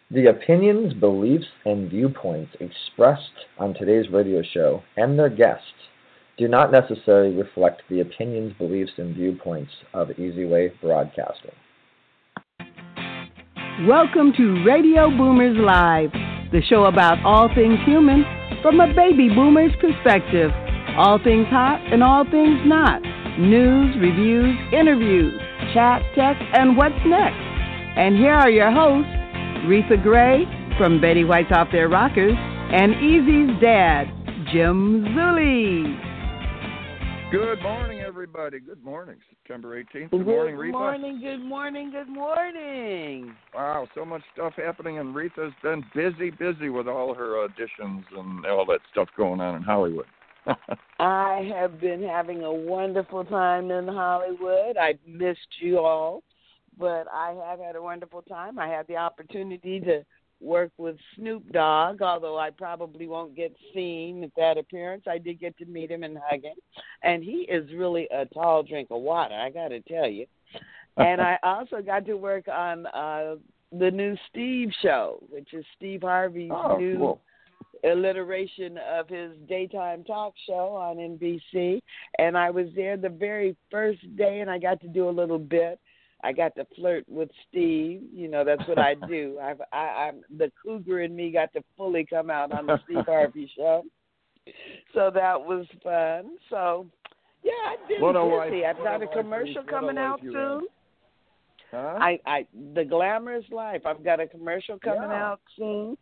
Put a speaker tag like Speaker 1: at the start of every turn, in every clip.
Speaker 1: The opinions, beliefs, and viewpoints expressed on today's radio show and their guests do not necessarily reflect the opinions, beliefs, and viewpoints of Easy Way Broadcasting.
Speaker 2: Welcome to Radio Boomers Live, the show about all things human from a baby boomer's perspective. All things hot and all things not. News, reviews, interviews, chat, tech, and what's next. And here are your hosts, Retha Gray from Betty White's Off Their Rockers and Easy's dad, Jim Zuley.
Speaker 3: Good morning, everybody. Good morning, September 18th. Good morning, Retha.
Speaker 2: Good morning.
Speaker 3: Wow, so much stuff happening, and Retha's been busy with all her auditions and all that stuff going on in Hollywood.
Speaker 4: I have been having a wonderful time in Hollywood. I've missed you all, but I have had a wonderful time. I had the opportunity to work with Snoop Dogg, although I probably won't get seen at that appearance. I did get to meet him and hug him, and he is really a tall drink of water, I got to tell you. And I also got to work on the new Steve show, which is Steve Harvey's new
Speaker 3: cool.
Speaker 4: alliteration of his daytime talk show on NBC. And I was there the very first day, and I got to do a little bit. I got to flirt with Steve. You know, that's what I do. I'm the cougar in me got to fully come out on the Steve Harvey show. So that was fun. So, yeah, I've been busy. I've got a commercial coming out soon.
Speaker 3: Huh?
Speaker 4: The Glamorous Life. I've got a commercial coming out soon.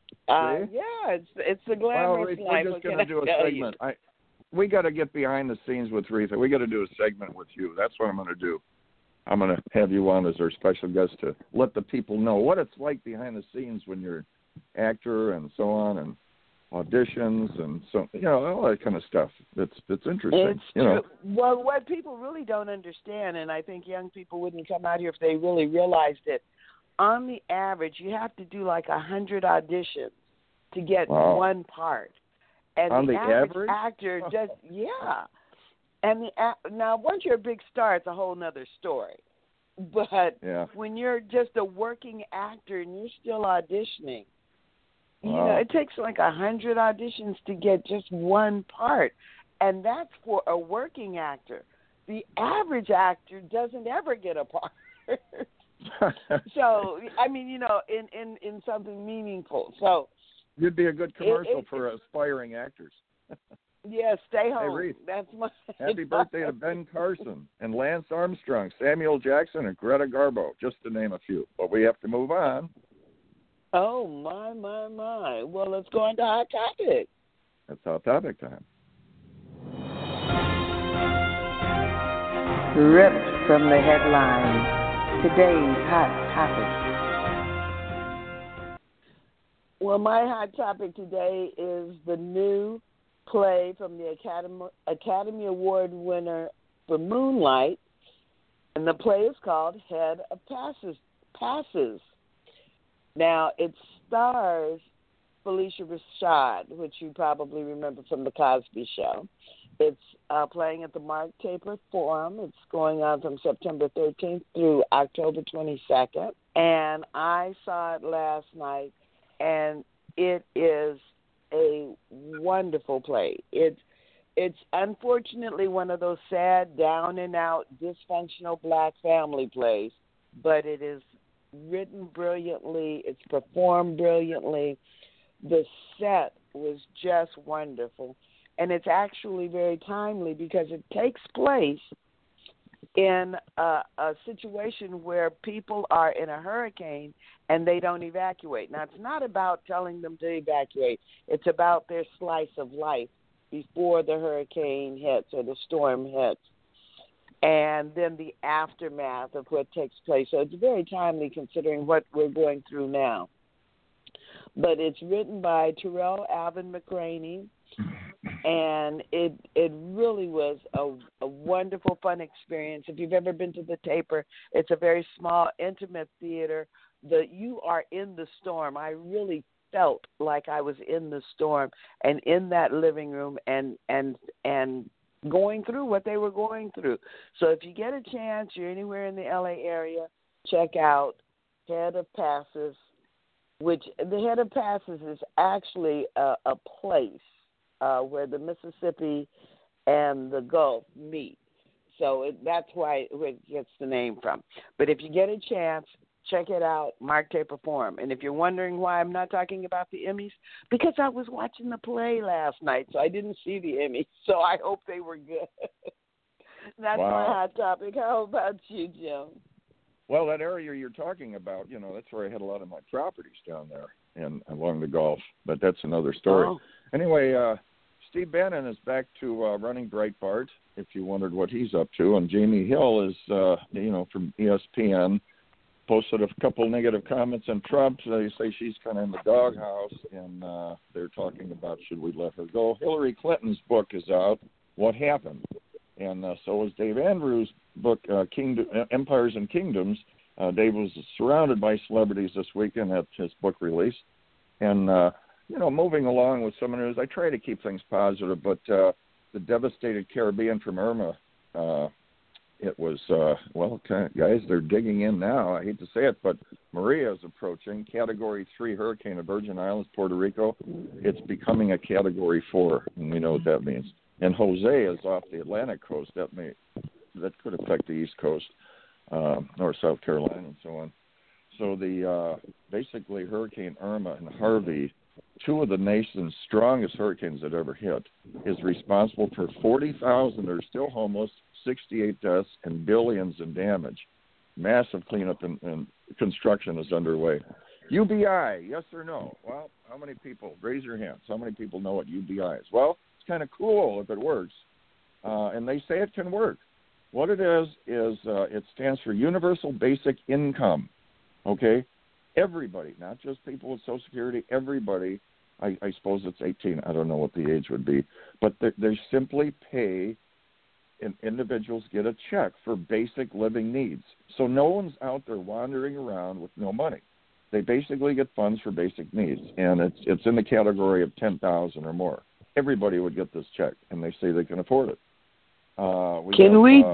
Speaker 4: It's the Glamorous Life.
Speaker 3: We're just going to do a segment. We got to get behind the scenes with Retha. We got to do a segment with you. That's what I'm going to do. I'm going to have you on as our special guest to let the people know what it's like behind the scenes when you're an actor and so on, and auditions and so, all that kind of stuff. It's interesting.
Speaker 4: It's true. Well, what people really don't understand, and I think young people wouldn't come out here if they really realized it, on the average, you have to do like 100 auditions to get one part. And
Speaker 3: on the
Speaker 4: average actor does, And now, once you're a big star, it's a whole nother story. But when you're just a working actor and you're still auditioning, it takes like 100 auditions to get just one part. And that's for a working actor. The average actor doesn't ever get a part. So, I mean, in something meaningful. So
Speaker 3: you'd be a good commercial for aspiring actors.
Speaker 4: Yeah, stay home.
Speaker 3: Hey, Reese,
Speaker 4: that's my
Speaker 3: happy birthday to Ben Carson and Lance Armstrong, Samuel Jackson, and Greta Garbo, just to name a few. But we have to move on.
Speaker 4: Oh, my. Well, let's go into Hot Topic.
Speaker 3: It's Hot Topic time.
Speaker 4: Ripped from the headlines, today's Hot Topic. Well, my Hot Topic today is the new play from the Academy Award winner for Moonlight, and the play is called Head of Passes. Now, it stars Felicia Rashad, which you probably remember from The Cosby Show. It's playing at the Mark Taper Forum. It's going on from September 13th through October 22nd, and I saw it last night, and it is a wonderful play. It's unfortunately one of those sad, down and out, dysfunctional black family plays, but it is written brilliantly. It's performed brilliantly. The set was just wonderful, and it's actually very timely because it takes place in a situation where people are in a hurricane and they don't evacuate. Now, it's not about telling them to evacuate. It's about their slice of life before the hurricane hits or the storm hits, and then the aftermath of what takes place. So it's very timely considering what we're going through now. But it's written by Terrell Alvin McCraney, and it really was a wonderful, fun experience. If you've ever been to the Taper, it's a very small, intimate theater. You are in the storm. I really felt like I was in the storm and in that living room and going through what they were going through. So if you get a chance, you're anywhere in the LA area, check out Head of Passes which the Head of Passes is actually a place where the Mississippi and the Gulf meet. So that's why it gets the name from. But if you get a chance, check it out, Mark Taper Forum. And if you're wondering why I'm not talking about the Emmys, because I was watching the play last night, so I didn't see the Emmys. So I hope they were good. That's my hot topic. How about you, Jim?
Speaker 3: Well, that area you're talking about, that's where I had a lot of my properties down there and along the Gulf. But that's another story.
Speaker 4: Oh.
Speaker 3: Anyway, Steve Bannon is back to running Breitbart, if you wondered what he's up to. And Jamie Hill is, from ESPN, posted a couple negative comments on Trump. They say she's kind of in the doghouse, and they're talking about should we let her go. Hillary Clinton's book is out, What Happened? And so is Dave Andrews' book, Empires and Kingdoms. Dave was surrounded by celebrities this weekend at his book release. And, moving along with some news, I try to keep things positive, but the devastated Caribbean from Irma, it was, guys, they're digging in now. I hate to say it, but Maria is approaching Category 3 hurricane of Virgin Islands, Puerto Rico. It's becoming a Category 4, and we know what that means. And Jose is off the Atlantic coast. That could affect the East Coast, or South Carolina, and so on. So basically Hurricane Irma and Harvey, two of the nation's strongest hurricanes that ever hit, is responsible for 40,000 that are still homeless, 68 deaths, and billions in damage. Massive cleanup and construction is underway. UBI, yes or no? Well, how many people? Raise your hands. How many people know what UBI is? Well, it's kind of cool if it works, and they say it can work. What it is it stands for Universal Basic Income, okay? Everybody, not just people with Social Security, everybody, I suppose it's 18, I don't know what the age would be, but they simply pay, and individuals get a check for basic living needs. So no one's out there wandering around with no money. They basically get funds for basic needs, and it's in the category of 10,000 or more. Everybody would get this check, and they say they can afford it.
Speaker 4: Can we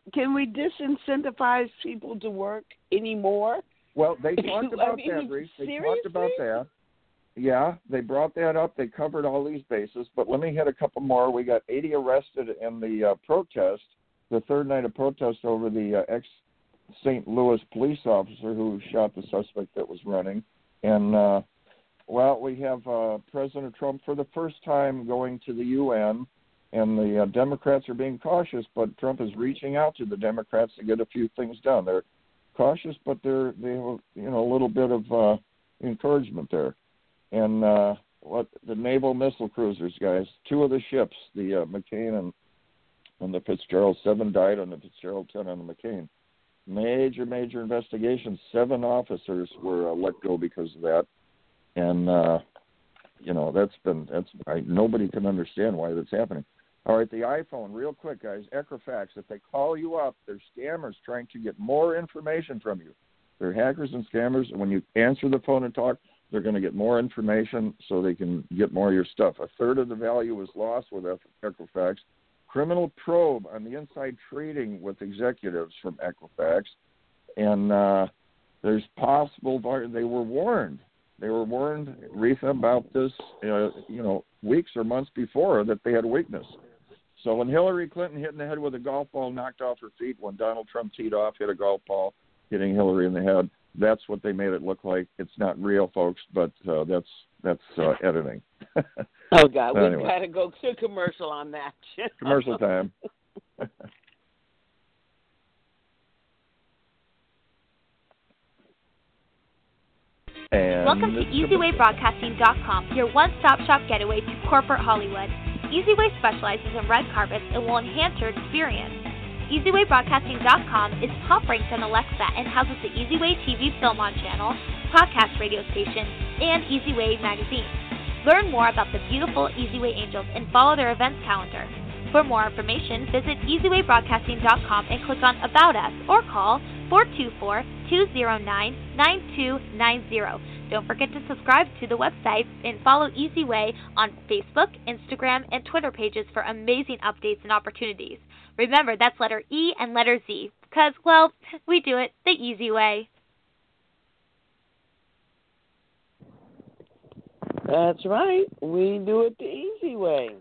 Speaker 4: disincentivize people to work anymore?
Speaker 3: Well, they talked about that, Reese. They talked about that. Yeah, they brought that up. They covered all these bases. But let me hit a couple more. We got 80 arrested in the protest, the third night of protest over the ex-St. Louis police officer who shot the suspect that was running. And, we have President Trump for the first time going to the UN, and the Democrats are being cautious, but Trump is reaching out to the Democrats to get a few things done. They're cautious, but they have a little bit of encouragement there. And the naval missile cruisers, guys, two of the ships, the McCain and the Fitzgerald, 7 died on the Fitzgerald, 10 on the McCain. Major investigation. 7 officers were let go because of that. And nobody can understand why that's happening. All right, the iPhone, real quick, guys, Equifax, if they call you up, they're scammers trying to get more information from you. They're hackers and scammers, and when you answer the phone and talk, they're going to get more information so they can get more of your stuff. 1/3 of the value was lost with Equifax. Criminal probe on the inside trading with executives from Equifax. And there's possible, they were warned. They were warned, Retha, about this, weeks or months before that they had weakness. So when Hillary Clinton hit in the head with a golf ball knocked off her feet, when Donald Trump teed off, hit a golf ball, hitting Hillary in the head, that's what they made it look like. It's not real, folks, but that's editing.
Speaker 4: Oh, God,
Speaker 3: so
Speaker 4: we've got to go to commercial on that.
Speaker 3: Commercial time. And
Speaker 5: welcome to EasyWayBroadcasting.com, your one-stop shop getaway to corporate Hollywood. EasyWay specializes in red carpets and will enhance your experience. EasyWayBroadcasting.com is top-ranked on Alexa and houses the EasyWay TV Film On channel, podcast radio station, and EasyWay magazine. Learn more about the beautiful EasyWay Angels and follow their events calendar. For more information, visit EasyWayBroadcasting.com and click on About Us or call 424-209-9290. Don't forget to subscribe to the website and follow EasyWay on Facebook, Instagram, and Twitter pages for amazing updates and opportunities. Remember, that's letter E and letter Z, because, we do it the easy way.
Speaker 4: That's right. We do it the easy way.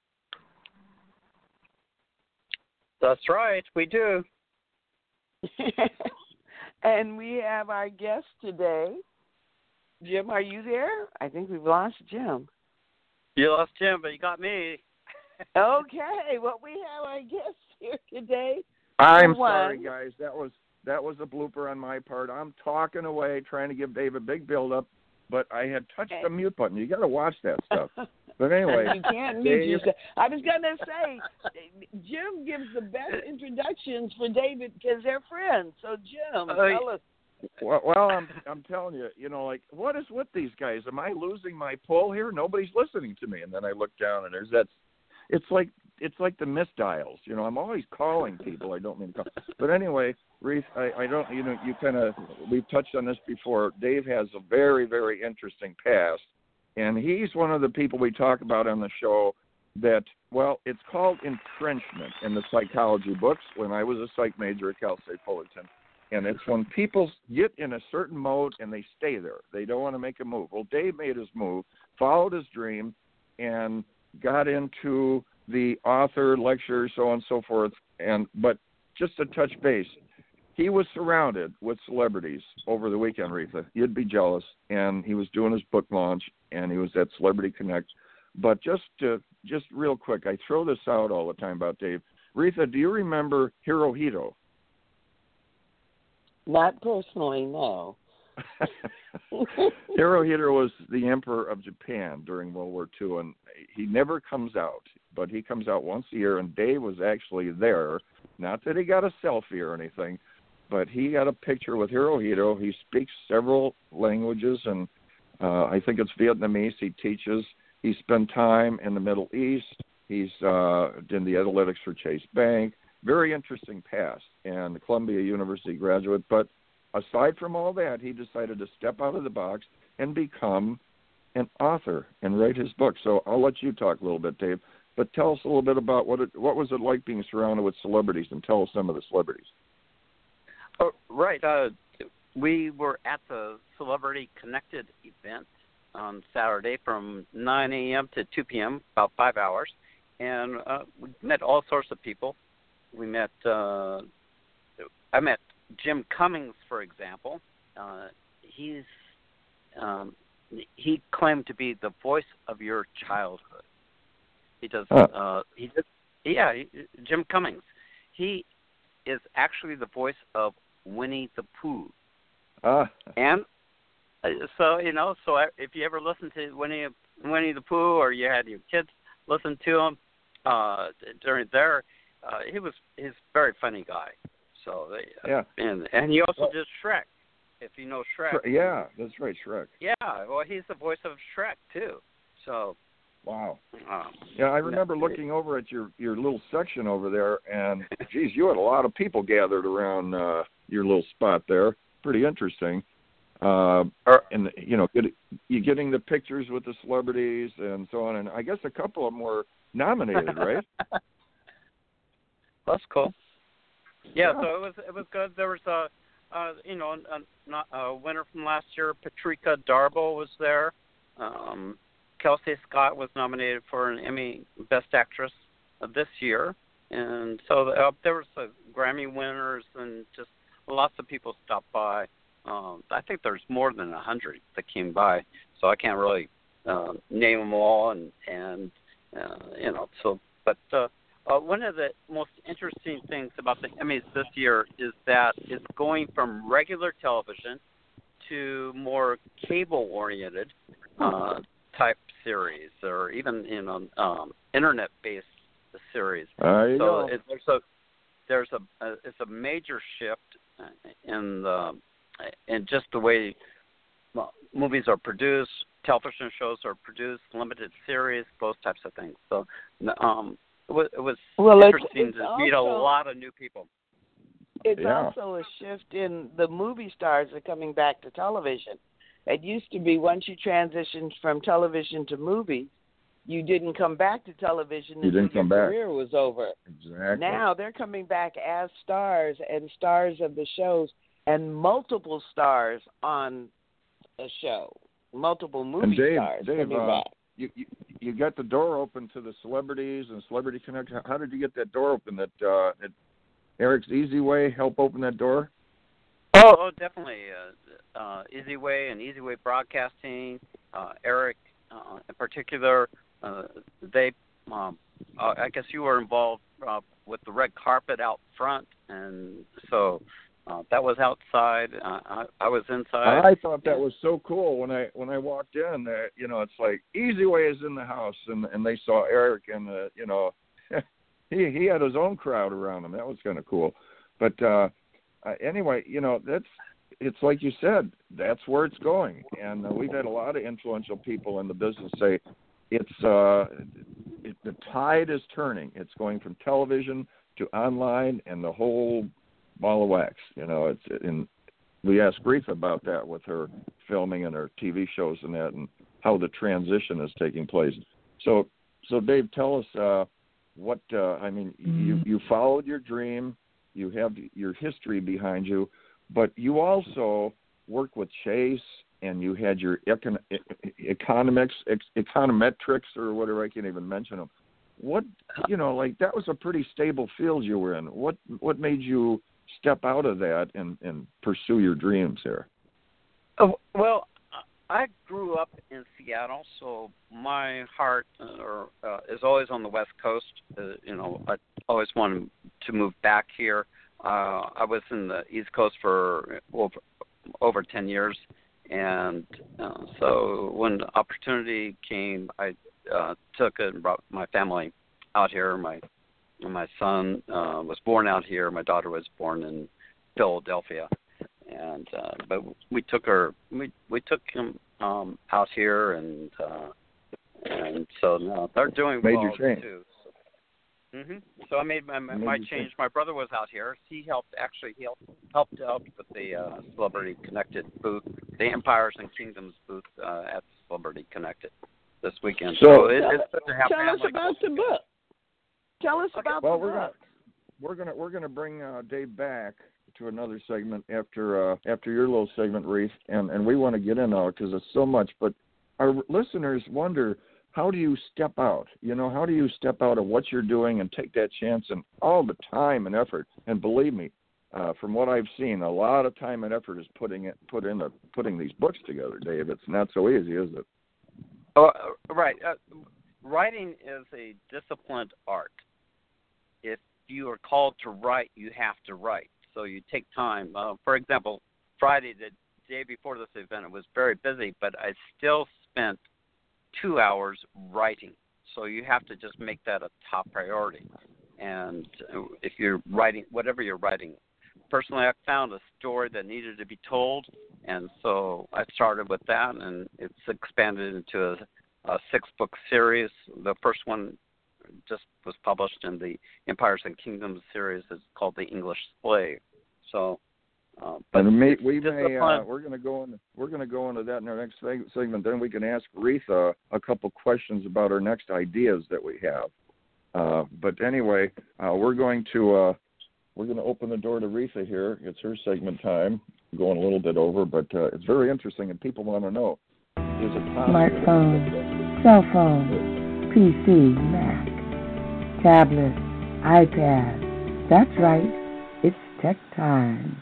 Speaker 6: That's right. We do.
Speaker 4: And we have our guest today. Jim, are you there? I think we've lost Jim.
Speaker 6: You lost Jim, but you got me.
Speaker 4: Okay. Well, we have our guest here today.
Speaker 3: I'm sorry, guys. That was a blooper on my part. I'm talking away, trying to give Dave a big build-up, but I had touched the mute button. You got to watch that stuff. But anyway,
Speaker 4: you can't mute yourself. I was gonna say, Jim gives the best introductions for David because they're friends. So Jim, tell us.
Speaker 3: Well, I'm telling you, like, what is with these guys? Am I losing my pull here? Nobody's listening to me. And then I look down, and there's that. It's like the misdials. I'm always calling people I don't mean to call. But anyway, Reese, I don't. You kind of. We've touched on this before. Dave has a very, very interesting past, and he's one of the people we talk about on the show. That, well, it's called entrenchment in the psychology books. When I was a psych major at Cal State Fullerton. And it's when people get in a certain mode and they stay there. They don't want to make a move. Well, Dave made his move, followed his dream, and got into the author, lecture, so on and so forth. But just to touch base, he was surrounded with celebrities over the weekend, Retha. You'd be jealous. And he was doing his book launch, and he was at Celebrity Connect. But just real quick, I throw this out all the time about Dave. Retha, do you remember Hirohito?
Speaker 4: Not personally, no.
Speaker 3: Hirohito was the emperor of Japan during World War II, and he never comes out, but he comes out once a year, and Dave was actually there. Not that he got a selfie or anything, but he got a picture with Hirohito. He speaks several languages, and I think it's Vietnamese he teaches. He spent time in the Middle East. He's in the analytics for Chase Bank. Very interesting past, and a Columbia University graduate. But aside from all that, he decided to step out of the box and become an author and write his book. So I'll let you talk a little bit, Dave. But tell us a little bit about what was it like being surrounded with celebrities, and tell us some of the celebrities.
Speaker 6: Oh, right. We were at the Celebrity Connected event on Saturday from 9 a.m. to 2 p.m., about 5 hours. And we met all sorts of people. We met, I met Jim Cummings, for example. He claimed to be the voice of your childhood. He does, Jim Cummings. He is actually the voice of Winnie the Pooh. And so, if you ever listen to Winnie the Pooh, or you had your kids listen to him during their, he's a very funny guy. So and he also did Shrek. If you know Shrek.
Speaker 3: Yeah, that's right, Shrek.
Speaker 6: Yeah, well, he's the voice of Shrek too. So.
Speaker 3: Wow. Yeah, I remember looking over at your little section over there, and geez, you had a lot of people gathered around your little spot there. Pretty interesting. And you getting the pictures with the celebrities and so on, and I guess a couple of them were nominated, right?
Speaker 6: That's cool. Yeah, so it was good. There was a winner from last year, Patrika Darbo was there. Kelsey Scott was nominated for an Emmy Best Actress this year, and so there was Grammy winners and just lots of people stopped by. I think there's more than 100 that came by, so I can't really name them all, But one of the most interesting things about the Emmys this year is that it's going from regular television to more cable-oriented type series, or even internet-based series. So it's a major shift in just the way movies are produced, television shows are produced, limited series, those types of things. So it was interesting to meet a lot of new people.
Speaker 4: It's also a shift in the movie stars are coming back to television. It used to be once you transitioned from television to movies, you didn't come back to television until your career was over.
Speaker 3: Exactly.
Speaker 4: Now they're coming back as stars and stars of the shows and multiple stars on a show. multiple movie stars.
Speaker 3: Dave, you got the door open to the celebrities and Celebrity Connect. How did you get that door open? That Eric's Easy Way help open that door?
Speaker 6: Oh, definitely. Easy Way and Easy Way Broadcasting, Eric in particular, they, I guess you were involved with the red carpet out front, and so that was outside. I was inside.
Speaker 3: I thought that was so cool when I walked in. It's like Easy Way is in the house, and they saw Eric, and he had his own crowd around him. That was kind of cool. But anyway, it's like you said, that's where it's going. And we've had a lot of influential people in the business say the tide is turning. It's going from television to online and the whole ball of wax. We asked Reatha about that with her filming and her TV shows and that, and how the transition is taking place. So Dave, tell us what you followed your dream. You have your history behind you, but you also worked with Chase, and you had your econometrics or whatever. I can't even mention them. What that was a pretty stable field you were in. What made you step out of that and pursue your dreams there?
Speaker 6: Well, I grew up in Seattle, so my heart is always on the West Coast. I always wanted to move back here. I was in the East Coast for over 10 years, and so when the opportunity came, I took it and brought my family out here. My son was born out here. My daughter was born in Philadelphia, and but we took him out here, and so now they're doing well too. So I made my change. My brother was out here. He helped out with the Celebrity Connected booth, the Empires and Kingdoms booth at Celebrity Connected this weekend. So it's good to have
Speaker 4: tell us about the book. Tell us about the book.
Speaker 3: We're gonna bring Dave back to another segment after your little segment, Reese, and we want to get in now because it's so much. But our listeners wonder, how do you step out? How do you step out of what you're doing and take that chance and all the time and effort? And believe me, from what I've seen, a lot of time and effort is putting these books together, Dave. It's not so easy, is it?
Speaker 6: Oh, right. Writing is a disciplined art. If you are called to write, you have to write. So you take time. For example, Friday, the day before this event, it was very busy, but I still spent 2 hours writing. So you have to just make that a top priority. And if you're writing, whatever you're writing, personally, I found a story that needed to be told, and so I started with that, and it's expanded into a 6-book series. The first one just was published in the Empires and Kingdoms series. It's called The English Slave. So, we're going
Speaker 3: to go into that in our next segment. Then we can ask Reatha a couple questions about our next ideas that we have. But anyway, we're going to open the door to Reatha here. It's her segment time. I'm going a little bit over, but it's very interesting, and people want to know: is it possible?
Speaker 7: Smartphone, cell phone, PC, Mac, tablet, iPad. That's right. It's tech time.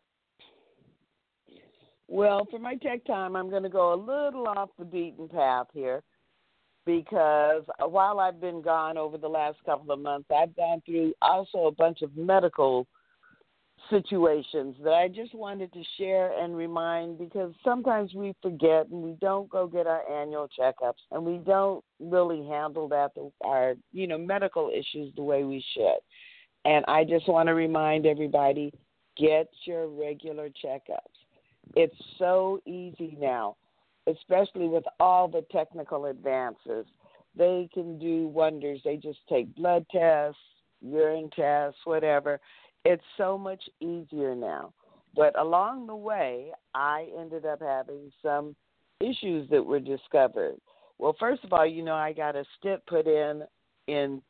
Speaker 4: Well, for my tech time, I'm going to go a little off the beaten path here because while I've been gone over the last couple of months, I've gone through also a bunch of medical situations that I just wanted to share and remind, because sometimes we forget and we don't go get our annual checkups and we don't really handle our medical issues the way we should. And I just want to remind everybody, get your regular checkups. It's so easy now, especially with all the technical advances. They can do wonders. They just take blood tests, urine tests, whatever. It's so much easier now. But along the way, I ended up having some issues that were discovered. Well, first of all, I got a stent put in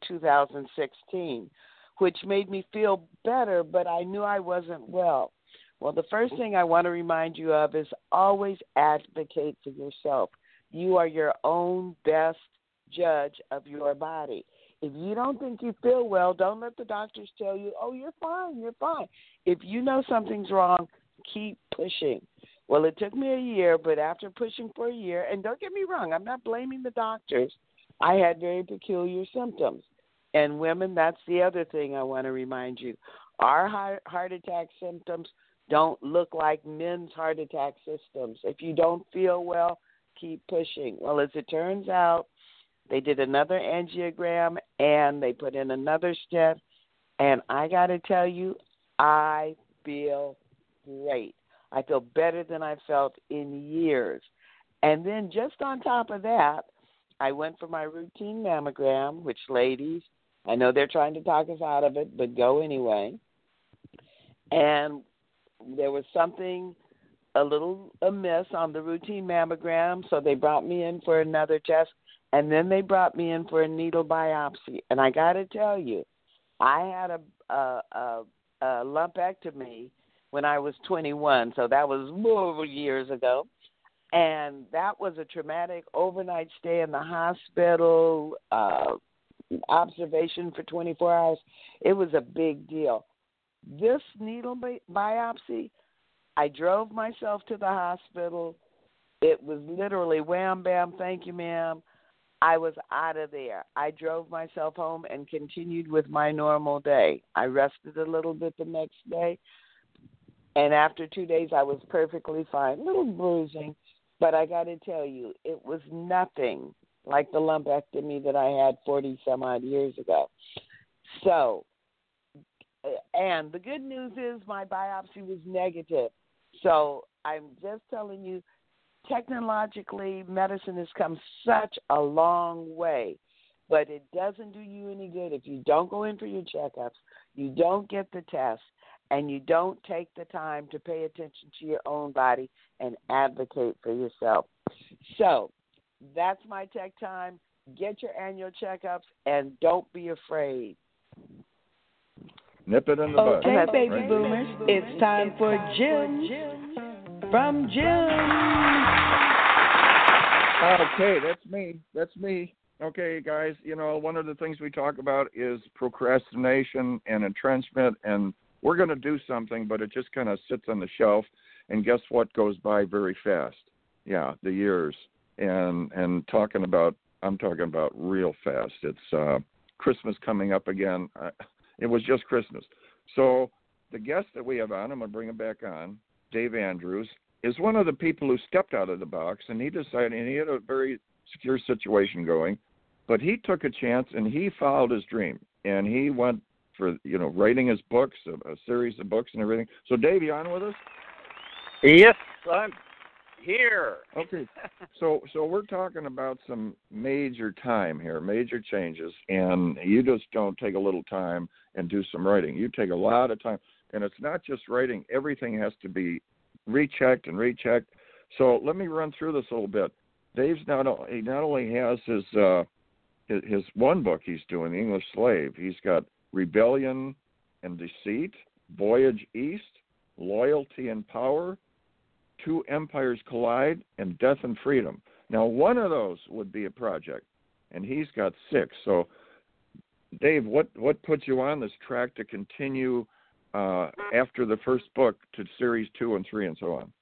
Speaker 4: 2016, which made me feel better, but I knew I wasn't well. Well, the first thing I want to remind you of is always advocate for yourself. You are your own best judge of your body. If you don't think you feel well, don't let the doctors tell you, oh, you're fine, you're fine. If you know something's wrong, keep pushing. Well, it took me a year, but after pushing for a year, and don't get me wrong, I'm not blaming the doctors. I had very peculiar symptoms. And women, that's the other thing I want to remind you. Our heart attack symptoms don't look like men's heart attack symptoms. If you don't feel well, keep pushing. Well, as it turns out, they did another angiogram, and they put in another stent. And I got to tell you, I feel great. I feel better than I felt in years. And then just on top of that, I went for my routine mammogram, which, ladies, I know they're trying to talk us out of it, but go anyway. And there was something a little amiss on the routine mammogram, so they brought me in for another test, and then they brought me in for a needle biopsy. And I got to tell you, I had a lumpectomy when I was 21, so that was more years ago. And that was a traumatic overnight stay in the hospital, observation for 24 hours. It was a big deal. This needle biopsy, I drove myself to the hospital. It was literally wham, bam, thank you, ma'am. I was out of there. I drove myself home and continued with my normal day. I rested a little bit the next day, and after 2 days, I was perfectly fine. A little bruising, but I got to tell you, it was nothing like the lumpectomy that I had 40-some-odd years ago. So, and the good news is my biopsy was negative. So I'm just telling you, technologically, medicine has come such a long way, but it doesn't do you any good if you don't go in for your checkups, you don't get the tests, and you don't take the time to pay attention to your own body and advocate for yourself. So that's my tech time. Get your annual checkups, and don't be afraid.
Speaker 3: Nip it in the bud.
Speaker 2: Okay, baby boomers, it's time for Jim from Jim.
Speaker 3: Okay, that's me. Okay, guys, one of the things we talk about is procrastination and entrenchment, and we're going to do something, but it just kind of sits on the shelf, and guess what goes by very fast? Yeah, the years. And I'm talking about real fast. It's Christmas coming up again. It was just Christmas. So the guest that we have on, I'm going to bring him back on, Dave Andrews, is one of the people who stepped out of the box, and he decided, and he had a very secure situation going, but he took a chance, and he followed his dream, and he went for, writing his books, a series of books and everything. So, Dave, you on with us?
Speaker 6: Yes, I'm here.
Speaker 3: Okay. So we're talking about some major time here, major changes, and you just don't take a little time and do some writing. You take a lot of time, and it's not just writing. Everything has to be rechecked and rechecked. So let me run through this a little bit. Dave's not only has his one book he's doing, The English Slave. He's got Rebellion and Deceit, Voyage East, Loyalty and Power, Two Empires Collide, and Death and Freedom. Now, one of those would be a project, and he's got 6. So, Dave, what put you on this track to continue after the first book to series 2 and 3 and so on?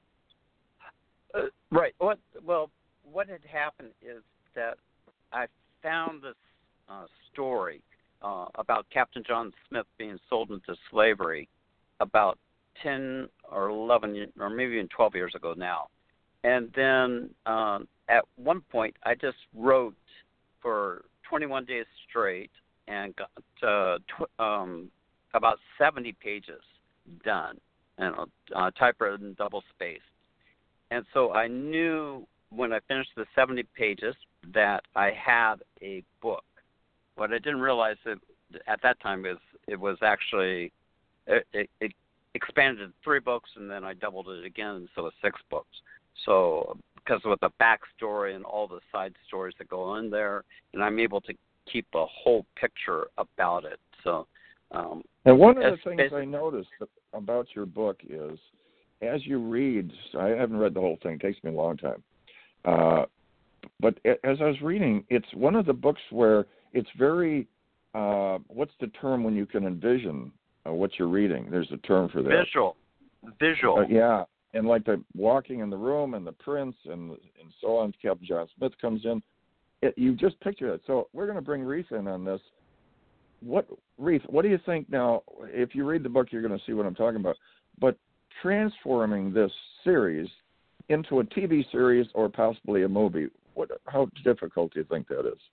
Speaker 6: Right. What had happened is that I found this story about Captain John Smith being sold into slavery about 10 or 11 or maybe even 12 years ago now. And then at one point I just wrote for 21 days straight and got about 70 pages done, typewritten, double-spaced. And so I knew when I finished the 70 pages that I had a book. What I didn't realize at that time is it was actually it expanded to 3 books, and then I doubled it again, so it's 6 books. So because with the backstory and all the side stories that go in there, and I'm able to keep a whole picture about it. So,
Speaker 3: and one of the things I noticed about your book is as you read, I haven't read the whole thing. It takes me a long time. But as I was reading, it's one of the books where it's very, what's the term when you can envision what you're reading? There's a term for that.
Speaker 6: Visual.
Speaker 3: Yeah, and like the walking in the room and the prince and so on. Captain John Smith comes in. You just picture it. So we're going to bring Reith in on this. Reith, what do you think now? If you read the book, you're going to see what I'm talking about. But transforming this series into a TV series or possibly a movie, how difficult do you think that is?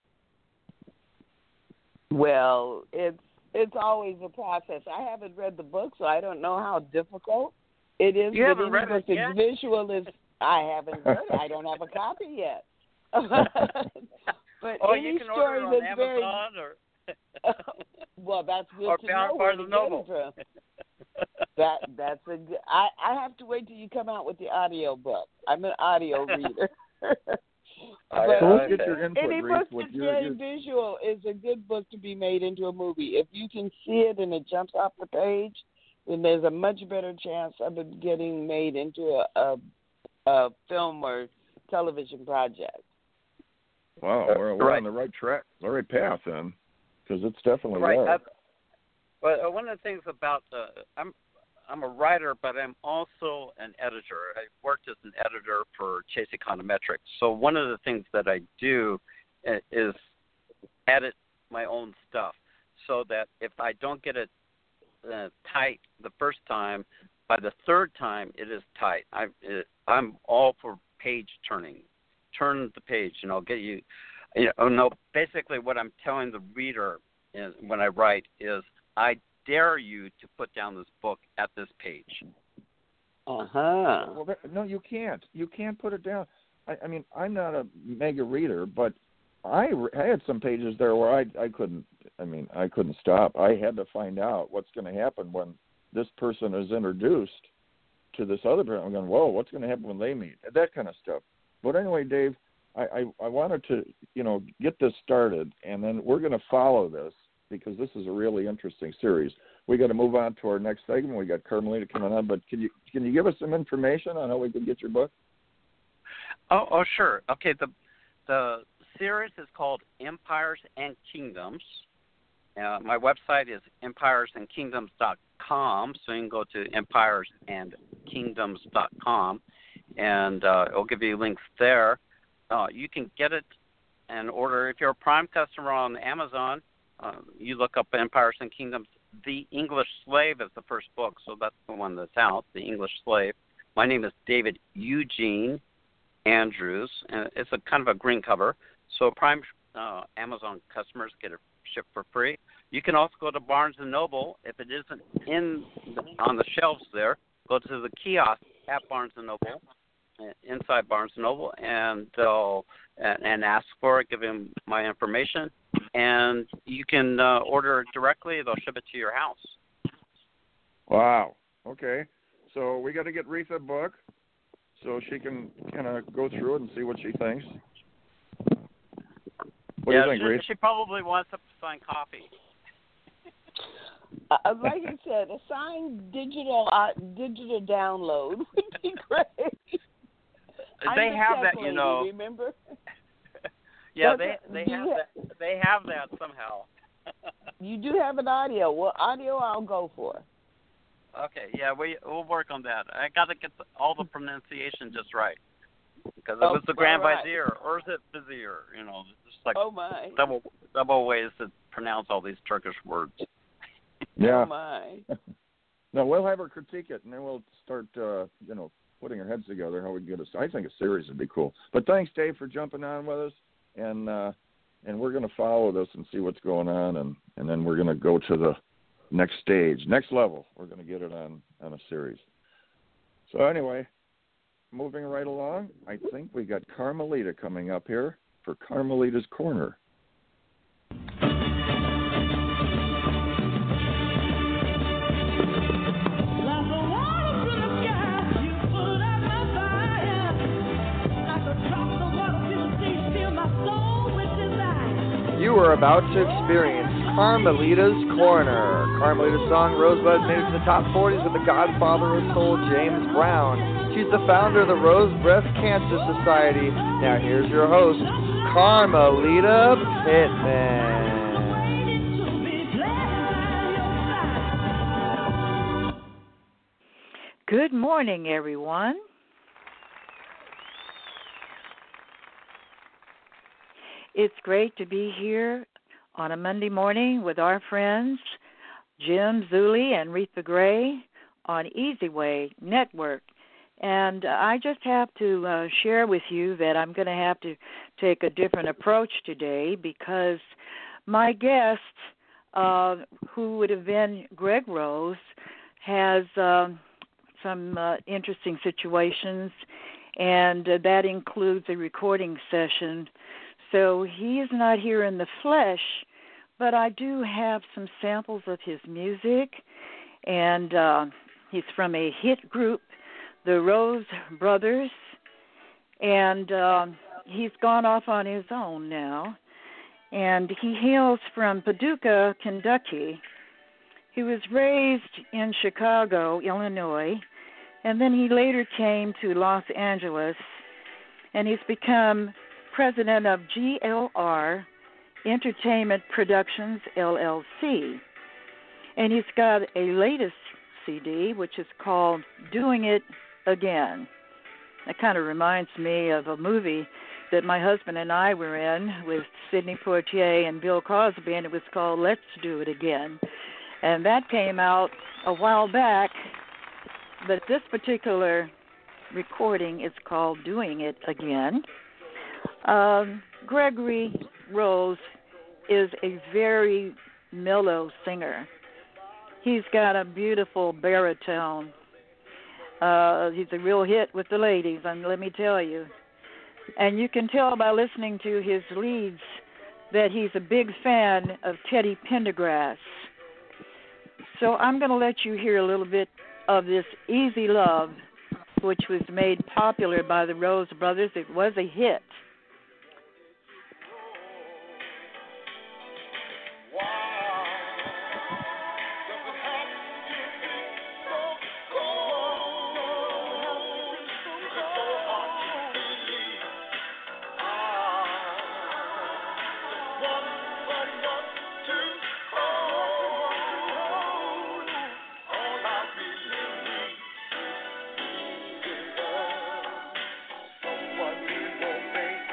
Speaker 4: Well, it's always a process. I haven't read the book, so I don't know how difficult it is.
Speaker 6: You haven't read it yet?
Speaker 4: Visual is. I haven't read it. I don't have a copy yet. But any
Speaker 6: you can
Speaker 4: story
Speaker 6: order it
Speaker 4: that's
Speaker 6: on Amazon
Speaker 4: very well, that's good
Speaker 6: or
Speaker 4: to know where to get it from. That's a good. I have to wait till you come out with the audio book. I'm an audio reader.
Speaker 3: Let's get your input,
Speaker 4: any
Speaker 3: Reith,
Speaker 4: book that's very visual is a good book to be made into a movie. If you can see it and it jumps off the page, then there's a much better chance of it getting made into a film or television project.
Speaker 3: Wow, we're on the right track, the right path then, because it's definitely
Speaker 6: right. But one of the things about I'm a writer, but I'm also an editor. I worked as an editor for Chase Econometrics. So one of the things that I do is edit my own stuff, so that if I don't get it tight the first time, by the third time it is tight. I'm all for page turning. Turn the page, and I'll get you. Basically, what I'm telling the reader is, when I write is, I dare you to put down this book at this page.
Speaker 3: Well, no, you can't. You can't put it down. I mean, I'm not a mega reader, but I had some pages there where I couldn't. I mean, I couldn't stop. I had to find out what's going to happen when this person is introduced to this other person. I'm going, whoa, what's going to happen when they meet? That kind of stuff. But anyway, Dave, I wanted to, get this started, and then we're going to follow this because this is a really interesting series. We got to move on to our next segment. We got Carmelita coming on, but can you give us some information on how we can get your book?
Speaker 6: Oh, sure. Okay, the series is called Empires and Kingdoms. My website is empiresandkingdoms.com, so you can go to empiresandkingdoms.com, and it'll give you links there. You can get it and order. If you're a Prime customer on Amazon, you look up Empires and Kingdoms. The English Slave is the first book, so that's the one that's out, The English Slave. My name is David Eugene Andrews, and it's a kind of a green cover. So Prime Amazon customers get it shipped for free. You can also go to Barnes & Noble. If it isn't on the shelves there, go to the kiosk at Barnes & Noble, inside Barnes & Noble, and ask for it, give them my information, and you can order it directly. They'll ship it to your house.
Speaker 3: Wow. Okay. So we got to get Reith a book so she can kind of go through it and see what she thinks. What do you think, Reith?
Speaker 6: She probably wants a signed copy.
Speaker 4: Like I said, a signed digital download would be great.
Speaker 6: They have that,
Speaker 4: Remember?
Speaker 6: Yeah, they have that somehow.
Speaker 4: You do have an audio. Well, audio I'll go for.
Speaker 6: Okay, yeah, we'll work on that. I got to get all the pronunciation just right, because it was the Grand Vizier, or is it Vizier? Just like double ways to pronounce all these Turkish words.
Speaker 3: Yeah.
Speaker 4: Oh my.
Speaker 3: No, we'll have her critique it, and then we'll start, putting our heads together how we can get I think a series would be cool. But thanks, Dave, for jumping on with us, and we're going to follow this and see what's going on, and then we're going to go to the next stage, next level. We're going to get it on a series. So anyway, moving right along, I think we got Carmelita coming up here for Carmelita's Corner.
Speaker 1: You are about to experience Carmelita's Corner. Carmelita's song Rosebud made it to the top 40s with the godfather of soul, James Brown. She's the founder of the Rose Breast Cancer Society. Now here's your host, Carmelita Pittman.
Speaker 8: Good morning, everyone. It's great to be here on a Monday morning with our friends, Jim Zuli and Retha Gray on Easy Way Network. And I just have to share with you that I'm going to have to take a different approach today because my guest, who would have been Greg Rose, has some interesting situations, and that includes a recording session. So he is not here in the flesh, but I do have some samples of his music, and he's from a hit group, the Rose Brothers, and he's gone off on his own now, and he hails from Paducah, Kentucky. He was raised in Chicago, Illinois, and then he later came to Los Angeles, and he's become president of GLR Entertainment Productions, LLC. And he's got a latest CD, which is called Doing It Again. That kind of reminds me of a movie that my husband and I were in with Sidney Poitier and Bill Cosby, and it was called Let's Do It Again. And that came out a while back, but this particular recording is called Doing It Again. Gregory Rose is a very mellow singer. He's got a beautiful baritone. He's a real hit with the ladies, and let me tell you. And you can tell by listening to his leads that he's a big fan of Teddy Pendergrass. So I'm going to let you hear a little bit of this Easy Love, which was made popular by the Rose Brothers. It was a hit.
Speaker 9: Someone who won't make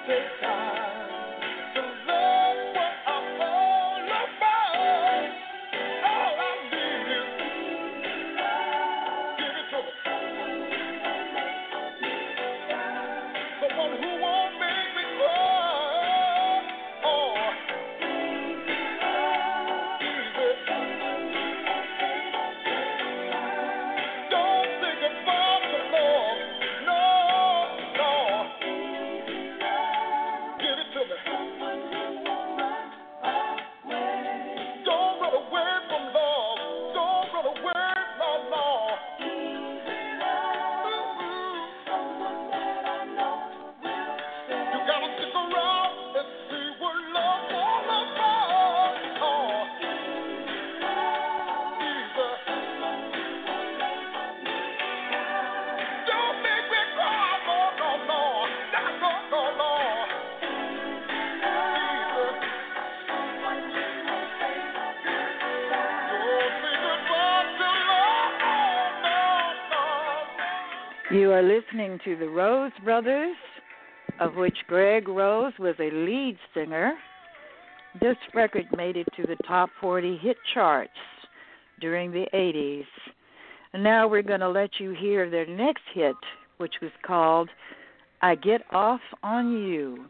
Speaker 8: You are listening to the Rose Brothers, of which Greg Rose was a lead singer. This record made it to the top 40 hit charts during the 80s. And now we're going to let you hear their next hit, which was called I Get Off on You.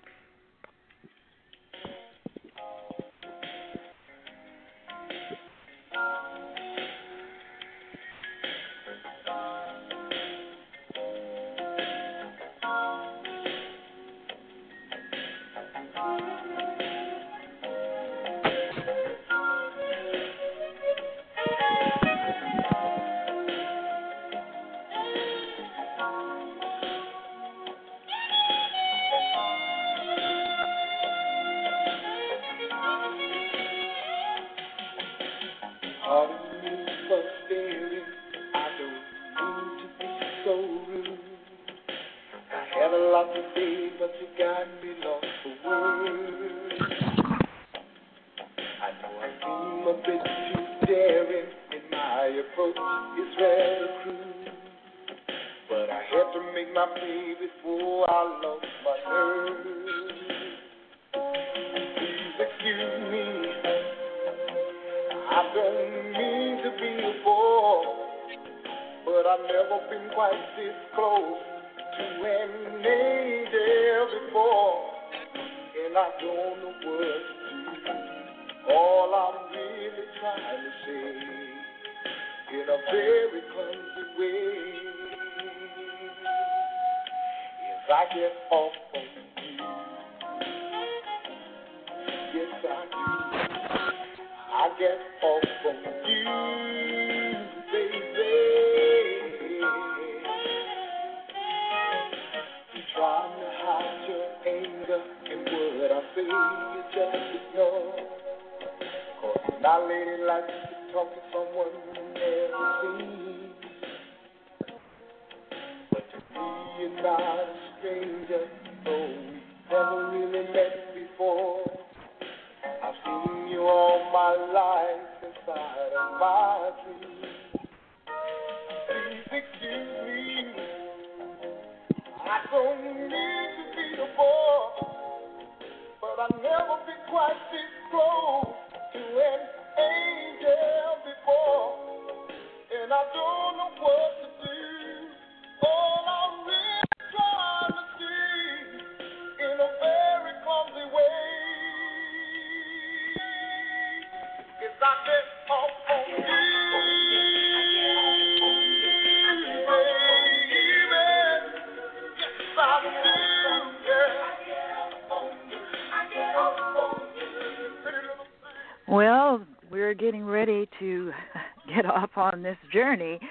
Speaker 8: Well, we're getting ready to get off on this journey,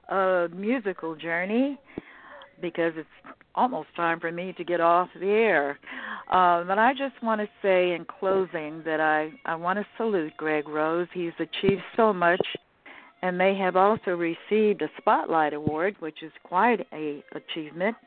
Speaker 8: a musical journey, because it's almost time for me to get off the air. But I just want to say in closing that I want to salute Greg Rose. He's achieved so much, and they have also received a Spotlight Award, which is quite an achievement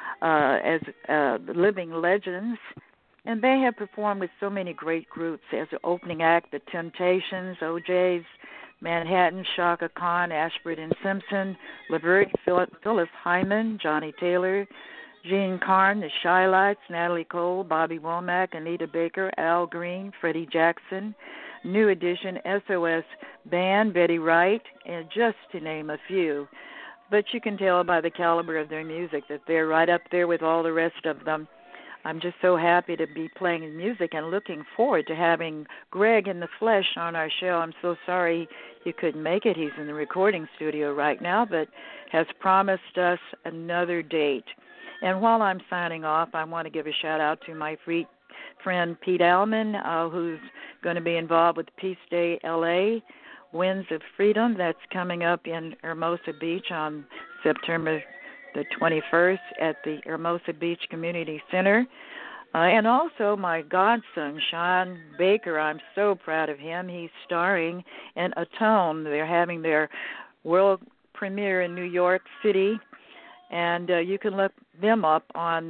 Speaker 8: as living legends. And they have performed with so many great groups as the opening act, The Temptations, OJ's, Manhattan, Shaka Khan, Ashford and Simpson, Levert, Phyllis Hyman, Johnny Taylor, Jean Carn, the Shylights, Natalie Cole, Bobby Womack, Anita Baker, Al Green, Freddie Jackson, New Edition, SOS Band, Betty Wright, and just to name a few. But you can tell by the caliber of their music that they're right up there with all the rest of them. I'm just so happy to be playing music and looking forward to having Greg in the flesh on our show. I'm so sorry he couldn't make it. He's in the recording studio right now, but has promised us another date. And while I'm signing off, I want to give a shout-out to my friend Pete Allman, who's going to be involved with Peace Day LA, Winds of Freedom. That's coming up in Hermosa Beach on September the 21st at the Hermosa Beach Community Center. And also my godson, Sean Baker. I'm so proud of him. He's starring in Atone. They're having their world premiere in New York City. And you can look them up on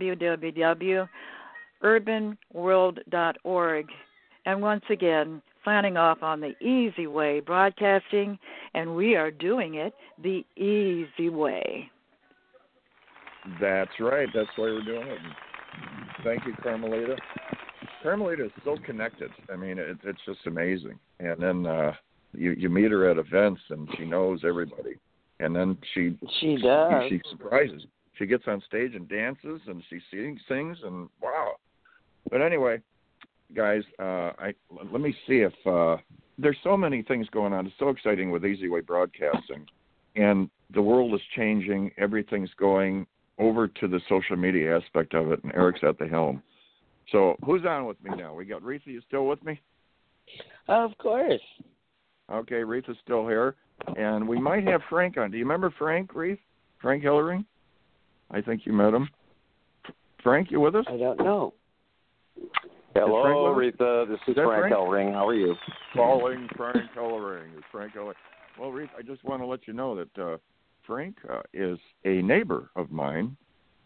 Speaker 8: www.urbanworld.org. And once again, signing off on the Easy Way Broadcasting, and we are doing it the easy way.
Speaker 3: That's right. That's why we're doing it. Thank you, Carmelita. Carmelita is so connected. I mean, it's just amazing. And then you meet her at events, and she knows everybody. And then she does. She surprises. She gets on stage and dances, and she sings, and wow. But anyway, guys, let me see if there's so many things going on. It's so exciting with Easy Way Broadcasting, and the world is changing. Everything's going over to the social media aspect of it, and Eric's at the helm. So who's on with me now? We got Retha. You still with me?
Speaker 4: Of course.
Speaker 3: Okay, Retha's still here. And we might have Frank on. Do you remember Frank, Reith? Frank Hillering? I think you met him. Frank, you with us?
Speaker 4: I don't know.
Speaker 9: Hello, Retha. This is Frank Hellring. How are you?
Speaker 3: Calling Frank Hellering. It's Frank Hellering. Well, Reith, I just want to let you know that Frank is a neighbor of mine.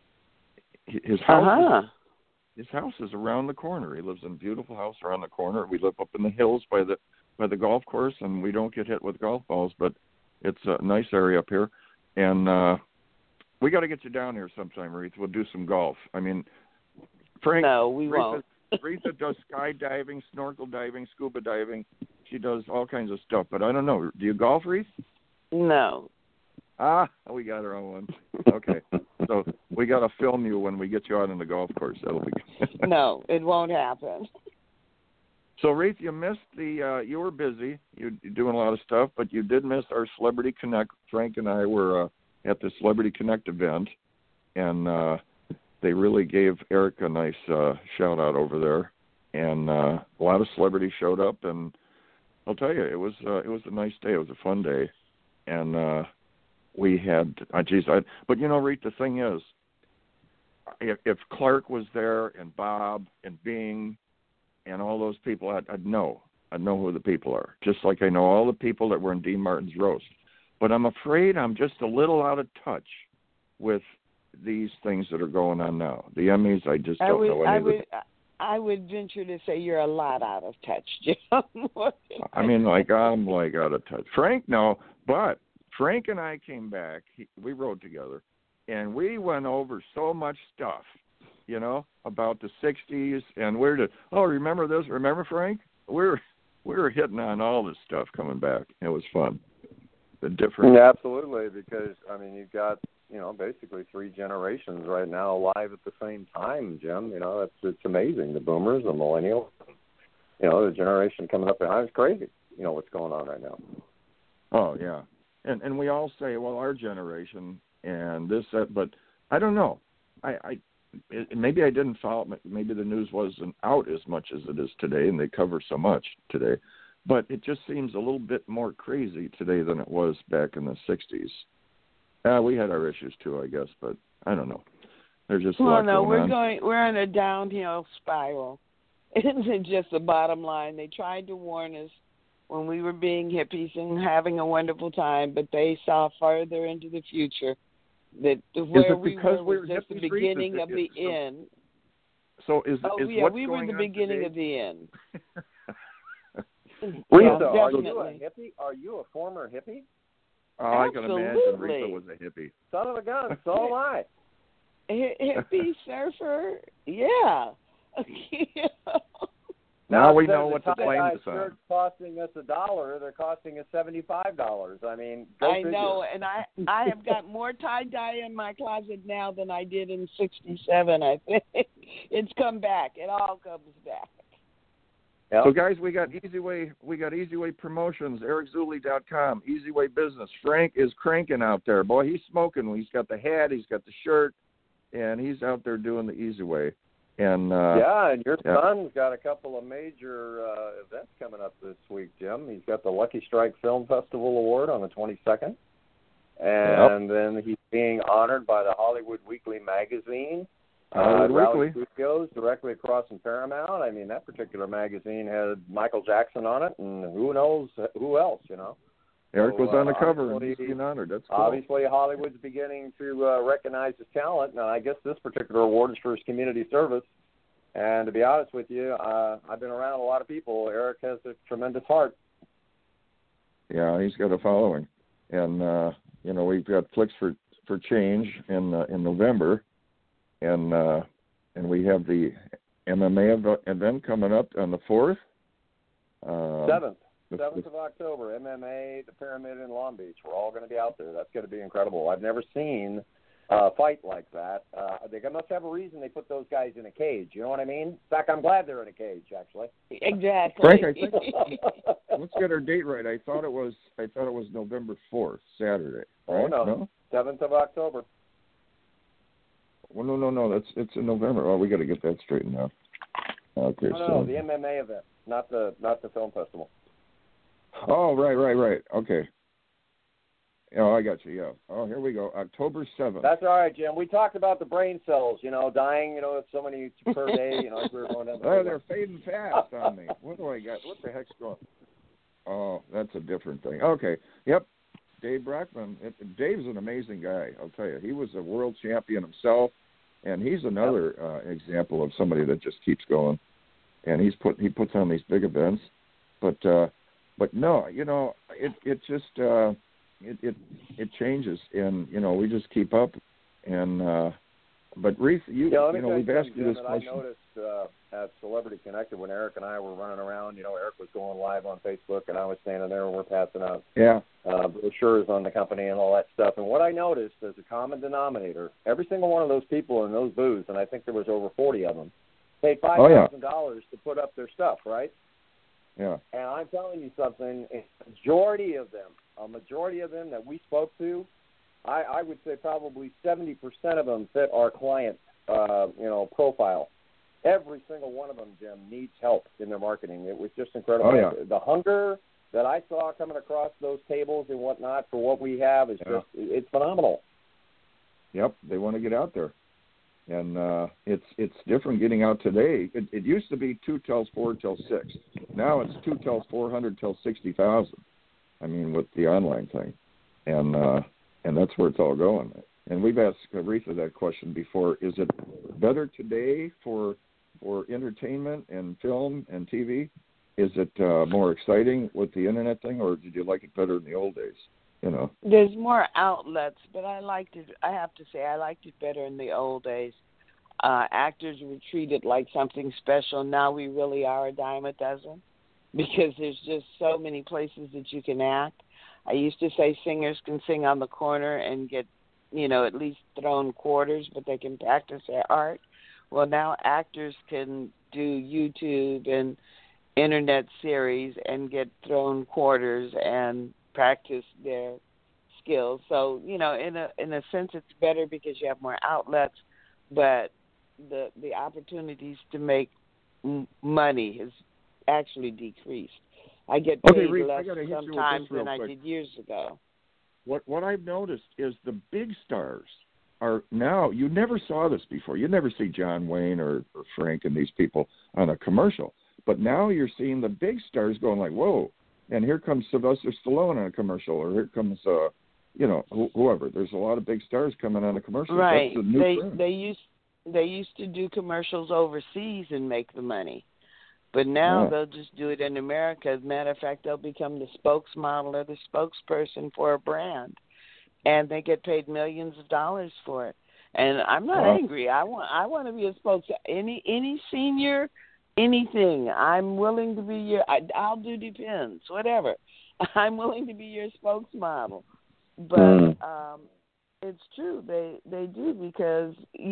Speaker 3: His house is around the corner. He lives in a beautiful house around the corner. We live up in the hills by the golf course, and we don't get hit with golf balls, but it's a nice area up here. And we got to get you down here sometime, Reith. We'll do some golf. I mean, Frank.
Speaker 4: No, we won't.
Speaker 3: Retha does skydiving, snorkel diving, scuba diving. She does all kinds of stuff, but I don't know. Do you golf, Reith?
Speaker 4: No.
Speaker 3: We got her on one. Okay. So we got to film you when we get you out on the golf course. That'll be good.
Speaker 4: No, it won't happen.
Speaker 3: So, Reith, you missed you were busy. You're doing a lot of stuff, but you did miss our Celebrity Connect. Frank and I were at the Celebrity Connect event, and they really gave Eric a nice shout-out over there. And a lot of celebrities showed up, and I'll tell you, it was a nice day. It was a fun day. And we had, but you know, Reith, the thing is, if Clark was there and Bob and Bing and all those people, I'd know who the people are, just like I know all the people that were in Dean Martin's roast. But I'm afraid I'm just a little out of touch with these things that are going on now. The Emmys, I just don't know any of it.
Speaker 4: I would venture to say you're a lot out of touch, Jim.
Speaker 3: I mean, I'm out of touch. Frank, no, but Frank and I came back. We rode together, and we went over so much stuff, you know, about the 60s, and remember this? Remember, Frank? We were hitting on all this stuff coming back. It was fun. The different.
Speaker 9: Yeah, absolutely, because, I mean, you've got, you know, basically 3 generations right now alive at the same time, Jim. You know, it's amazing. The boomers, the millennials, you know, the generation coming up behind is crazy, you know, what's going on right now.
Speaker 3: Oh, yeah. And we all say, well, our generation and this, that, but I don't know. Maybe I didn't follow. Maybe the news wasn't out as much as it is today, and they cover so much today. But it just seems a little bit more crazy today than it was back in the 60s. We had our issues too, I guess, but I don't know. There's just a lot going on.
Speaker 4: We're on a downhill spiral. It isn't just the bottom line. They tried to warn us when we were being hippies and having a wonderful time, but they saw further into the future that where we were was just the beginning of the end.
Speaker 3: So
Speaker 4: we were the beginning of the end.
Speaker 9: Rita, are you a hippie? Are you a former hippie?
Speaker 3: Oh, I can imagine Rita was a hippie.
Speaker 9: Son of a gun, so am I.
Speaker 4: hippie surfer, yeah.
Speaker 3: Now we know what to blame this on.
Speaker 9: Shirts costing us $1, they're costing us $75. I mean, go figure.
Speaker 4: Know, and I have got more tie-dye in my closet now than I did in '67. I think it's come back. It all comes back.
Speaker 3: Yep. So guys, we got Easy Way Promotions, EricZuli.com, Easy Way Business. Frank is cranking out there. Boy, he's smoking. He's got the hat, he's got the shirt, and he's out there doing the Easy Way. And
Speaker 9: and your son's got a couple of major events coming up this week, Jim. He's got the Lucky Strike Film Festival Award on the 22nd, and then he's being honored by the Hollywood Weekly magazine. Rally Studios, directly across from Paramount. I mean, that particular magazine had Michael Jackson on it, and who knows who else, you know.
Speaker 3: Eric was on the cover, and he's being honored. That's cool.
Speaker 9: Obviously, Hollywood's beginning to recognize his talent, and I guess this particular award is for his community service. And to be honest with you, I've been around a lot of people. Eric has a tremendous heart.
Speaker 3: Yeah, he's got a following. And, we've got Flicks for Change in November, and we have the MMA event coming up on the 4th.
Speaker 9: 7th of October, MMA, the Pyramid in Long Beach. We're all going to be out there. That's going to be incredible. I've never seen a fight like that. They must have a reason they put those guys in a cage. You know what I mean? In fact, I'm glad they're in a cage, actually.
Speaker 4: Exactly.
Speaker 3: Frank, I think let's get our date right. I thought it was November 4th, Saturday. Right?
Speaker 9: Oh no, 7th of October.
Speaker 3: Well, no. It's in November. Oh, we got to get that straightened out. Okay,
Speaker 9: no, the MMA event, not the film festival.
Speaker 3: Oh, right. Okay. Oh, I got you, yeah. Oh, here we go. October 7th.
Speaker 9: That's all right, Jim. We talked about the brain cells, dying, so many per day, as we were going down
Speaker 3: they're fading fast on me. What do I got? What the heck's going on? Oh, that's a different thing. Okay. Yep. Dave Brockman. Dave's an amazing guy, I'll tell you. He was a world champion himself, and he's another example of somebody that just keeps going. And he puts on these big events. But no, it just it changes, and we just keep up. And but Reese, we've asked you this question.
Speaker 9: I noticed at Celebrity Connected when Eric and I were running around. Eric was going live on Facebook, and I was standing there, and we're passing out brochures on the company and all that stuff. And what I noticed as a common denominator, every single one of those people in those booths, and I think there was over 40 of them, paid $5,000 to put up their stuff, right?
Speaker 3: Yeah.
Speaker 9: And I'm telling you something, a majority of them that we spoke to, I would say probably 70% of them fit our client, profile. Every single one of them, Jim, needs help in their marketing. It was just incredible.
Speaker 3: Oh, yeah.
Speaker 9: The hunger that I saw coming across those tables and whatnot for what we have is it's phenomenal.
Speaker 3: Yep, they want to get out there. And it's different getting out today. It used to be 2 tells 4 tells 6. Now it's 2 tells 400 tells 60,000. I mean, with the online thing, and that's where it's all going. And we've asked Aretha that question before: is it better today for entertainment and film and TV? Is it more exciting with the internet thing, or did you like it better in the old days?
Speaker 4: There's more outlets, but I have to say I liked it better in the old days. Actors were treated like something special. Now we really are a dime a dozen because there's just so many places that you can act. I used to say singers can sing on the corner and get, at least thrown quarters, but they can practice their art. Well, now actors can do YouTube and internet series and get thrown quarters and practice their skills. So, in a sense, it's better because you have more outlets, but the opportunities to make money has actually decreased. I get paid less sometimes than I did years ago.
Speaker 3: What I've noticed is the big stars are now, you never saw this before. You never see John Wayne or Frank and these people on a commercial. But now you're seeing the big stars going like, whoa, and here comes Sylvester Stallone on a commercial, or here comes, whoever. There's a lot of big stars coming on a commercial.
Speaker 4: Right.
Speaker 3: That's the new trend.
Speaker 4: They used to do commercials overseas and make the money. But now they'll just do it in America. As a matter of fact, they'll become the spokesmodel or the spokesperson for a brand. And they get paid millions of dollars for it. And I'm not angry. I want to be a spokesman. Any senior, anything. I'm willing to be your. I'll do depends, whatever. I'm willing to be your spokesmodel. But it's true. They do because